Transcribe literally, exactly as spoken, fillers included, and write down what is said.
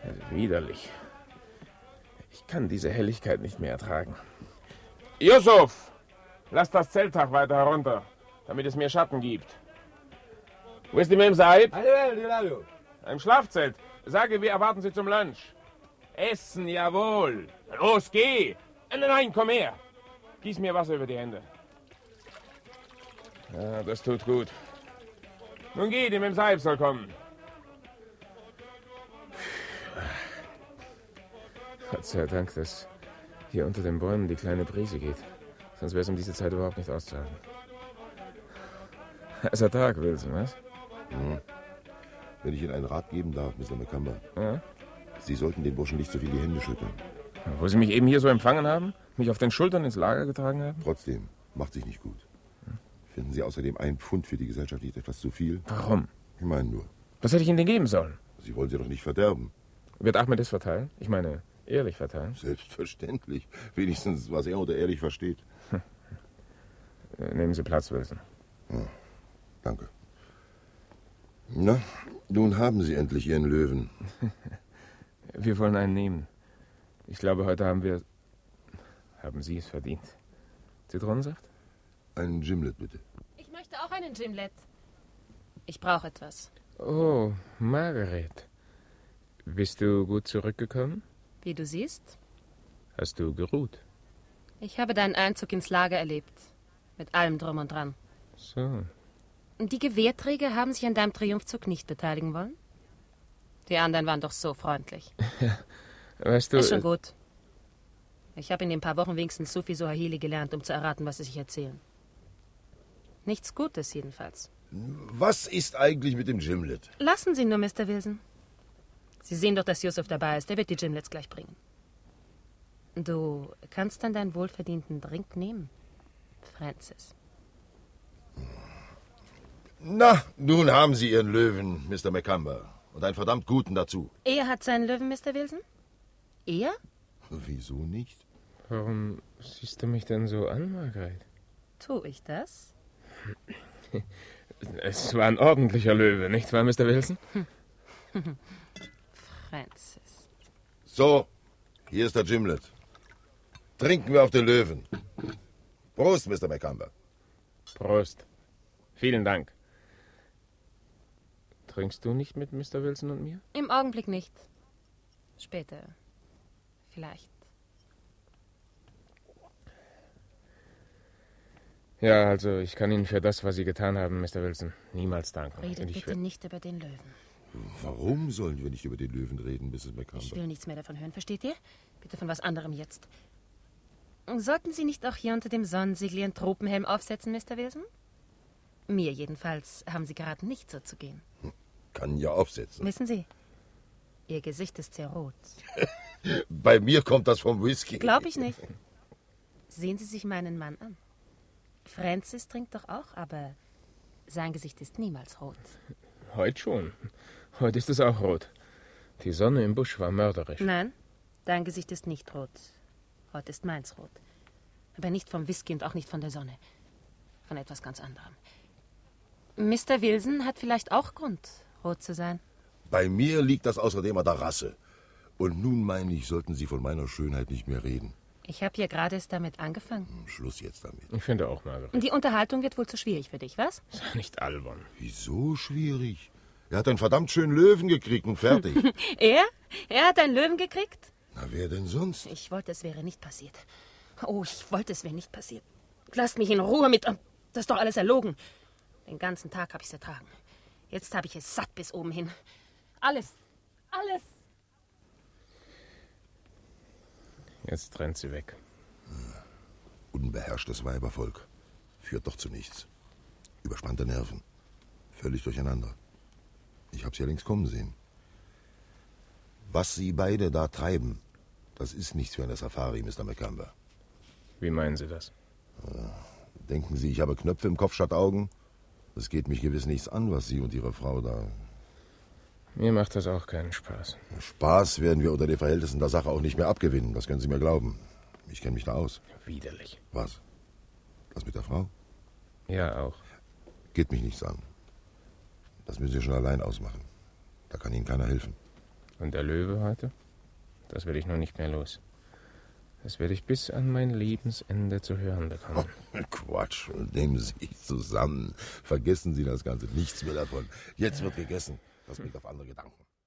Widerlich. Ich kann diese Helligkeit nicht mehr ertragen. Yusuf! Lass das Zeltdach weiter herunter, damit es mir Schatten gibt. Wo ist die Mem Saib? Im Schlafzelt. Sage, wir erwarten Sie zum Lunch. Essen, jawohl. Los, geh. Nein, nein, komm her. Gieß mir Wasser über die Hände. Ja, das tut gut. Nun geh, die Mem Saib soll kommen. Gott sei Dank, dass hier unter den Bäumen die kleine Brise geht. Sonst wäre es um diese Zeit überhaupt nicht auszuhalten. Heißer Tag, Wilson, was? Hm. Wenn ich Ihnen einen Rat geben darf, Mister McCumber. Ja? Sie sollten den Burschen nicht so viel die Hände schütteln. Wo Sie mich eben hier so empfangen haben? Mich auf den Schultern ins Lager getragen haben? Trotzdem, macht sich nicht gut. Finden Sie außerdem ein Pfund für die Gesellschaft nicht etwas zu viel? Warum? Ich meine nur. Was hätte ich Ihnen denn geben sollen? Sie wollen sie doch nicht verderben. Wird Ahmed es verteilen? Ich meine, ehrlich verteilen? Selbstverständlich. Wenigstens, was er unter ehrlich versteht. Hm. Nehmen Sie Platz, Wilson. Ja, danke. Na, nun haben Sie endlich Ihren Löwen. Wir wollen einen nehmen. Ich glaube, heute haben wir... Haben Sie es verdient. Zitronensaft? Einen Gimlet, bitte. Ich möchte auch einen Gimlet. Ich brauche etwas. Oh, Margaret. Bist du gut zurückgekommen? Wie du siehst. Hast du geruht? Ich habe deinen Einzug ins Lager erlebt. Mit allem drum und dran. So. Die Gewehrträger haben sich an deinem Triumphzug nicht beteiligen wollen? Die anderen waren doch so freundlich. Weißt du... Ist schon gut. Ich habe in den paar Wochen wenigstens so viel Suaheli gelernt, um zu erraten, was sie sich erzählen. Nichts Gutes jedenfalls. Was ist eigentlich mit dem Gimlet? Lassen Sie nur, Mister Wilson. Sie sehen doch, dass Yusuf dabei ist. Der wird die Gimlets gleich bringen. Du kannst dann deinen wohlverdienten Drink nehmen, Francis. Na, nun haben Sie Ihren Löwen, Mister McCumber. Und einen verdammt guten dazu. Er hat seinen Löwen, Mister Wilson? Er? Wieso nicht? Warum siehst du mich denn so an, Margaret? Tu ich das? Es war ein ordentlicher Löwe, nicht wahr, Mister Wilson? Francis. So, hier ist der Gimlet. Trinken wir auf den Löwen. Prost, Mister McCumber. Prost. Vielen Dank. Trinkst du nicht mit Mister Wilson und mir? Im Augenblick nicht. Später. Vielleicht. Ja, also ich kann Ihnen für das, was Sie getan haben, Mister Wilson, niemals danken. Redet bitte nicht über den Löwen. Warum sollen wir nicht über den Löwen reden, Misses McCumber? Ich will nichts mehr davon hören, versteht ihr? Bitte von was anderem jetzt. Sollten Sie nicht auch hier unter dem Sonnensegel Ihren Tropenhelm aufsetzen, Mister Wilson? Mir jedenfalls haben Sie gerade nicht so zu gehen. Kann ja aufsetzen. Wissen Sie, Ihr Gesicht ist sehr rot. Bei mir kommt das vom Whisky. Glaub ich nicht. Sehen Sie sich meinen Mann an. Francis trinkt doch auch, aber sein Gesicht ist niemals rot. Heute schon. Heute ist es auch rot. Die Sonne im Busch war mörderisch. Nein, dein Gesicht ist nicht rot. Heute ist meins rot. Aber nicht vom Whisky und auch nicht von der Sonne. Von etwas ganz anderem. Mister Wilson hat vielleicht auch Grund, rot zu sein. Bei mir liegt das außerdem an der Rasse. Und nun meine ich, sollten Sie von meiner Schönheit nicht mehr reden. Ich habe hier gerade erst damit angefangen. Schluss jetzt damit. Ich finde auch, Margaret. Die Unterhaltung wird wohl zu schwierig für dich, was? Sei nicht albern. Wieso schwierig? Er hat einen verdammt schönen Löwen gekriegt und fertig. Er? Er hat einen Löwen gekriegt? Na, wer denn sonst? Ich wollte, es wäre nicht passiert. Oh, ich wollte, es wäre nicht passiert. Lasst mich in Ruhe mit... Das ist doch alles erlogen. Den ganzen Tag habe ich es ertragen. Jetzt habe ich es satt bis oben hin. Alles. Alles. Jetzt trennt sie weg. Unbeherrschtes Weibervolk. Führt doch zu nichts. Überspannte Nerven. Völlig durcheinander. Ich hab's ja längst kommen sehen. Was Sie beide da treiben, das ist nichts für eine Safari, Mister McCumber. Wie meinen Sie das? Denken Sie, ich habe Knöpfe im Kopf statt Augen? Es geht mich gewiss nichts an, was Sie und Ihre Frau da... Mir macht das auch keinen Spaß. Spaß werden wir unter den Verhältnissen der Sache auch nicht mehr abgewinnen, das können Sie mir glauben. Ich kenne mich da aus. Widerlich. Was? Das mit der Frau? Ja, auch. Geht mich nichts an. Das müssen Sie schon allein ausmachen. Da kann Ihnen keiner helfen. Und der Löwe heute? Das werde ich noch nicht mehr los. Das werde ich bis an mein Lebensende zu hören bekommen. Oh, Quatsch, nehmen Sie sich zusammen. Vergessen Sie das Ganze, nichts mehr davon. Jetzt wird gegessen. Das bringt auf andere Gedanken.